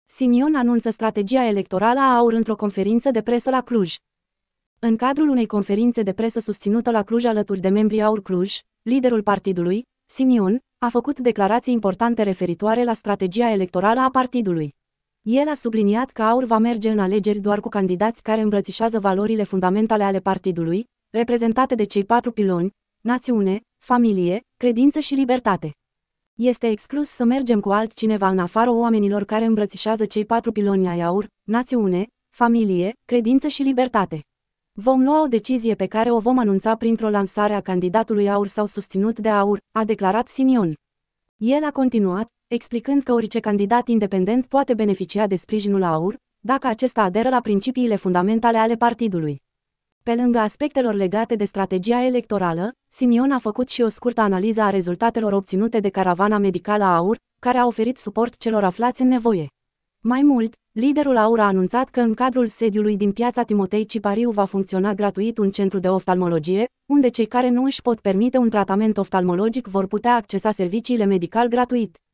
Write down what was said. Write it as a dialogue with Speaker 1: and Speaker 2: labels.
Speaker 1: Simion anunță strategia electorală a AUR într-o conferință de presă la Cluj. În cadrul unei conferințe de presă susținută la Cluj alături de membrii AUR Cluj, liderul partidului, Simion, a făcut declarații importante referitoare la strategia electorală a partidului. El a subliniat că AUR va merge în alegeri doar cu candidați care îmbrățișează valorile fundamentale ale partidului, reprezentate de cei 4 piloni: națiune, familie, credință și libertate. Este exclus să mergem cu altcineva în afara oamenilor care îmbrățișează cei 4 piloni ai AUR: națiune, familie, credință și libertate. Vom lua o decizie pe care o vom anunța printr-o lansare a candidatului AUR sau susținut de AUR, a declarat Simion. El a continuat, explicând că orice candidat independent poate beneficia de sprijinul AUR, dacă acesta aderă la principiile fundamentale ale partidului. Pe lângă aspectelor legate de strategia electorală, Simion a făcut și o scurtă analiză a rezultatelor obținute de caravana medicală a AUR, care a oferit suport celor aflați în nevoie. Mai mult, liderul AUR a anunțat că în cadrul sediului din piața Timotei Cipariu va funcționa gratuit un centru de oftalmologie, unde cei care nu își pot permite un tratament oftalmologic vor putea accesa serviciile medical gratuit.